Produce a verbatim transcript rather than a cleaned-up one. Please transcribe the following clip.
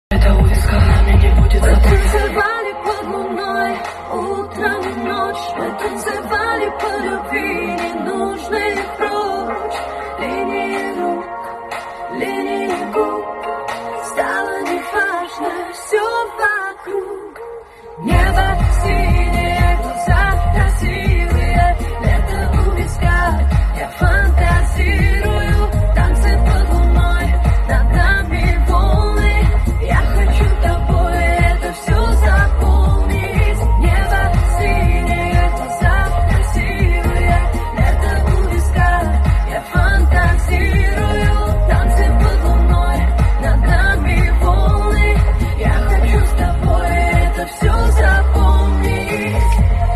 Это у виска нами не будет забыть. Мы танцевали под луной, утром и ночь. Мы танцевали по любви, ненужных прочь. Линии рук, линии губ, стало неважно все вокруг.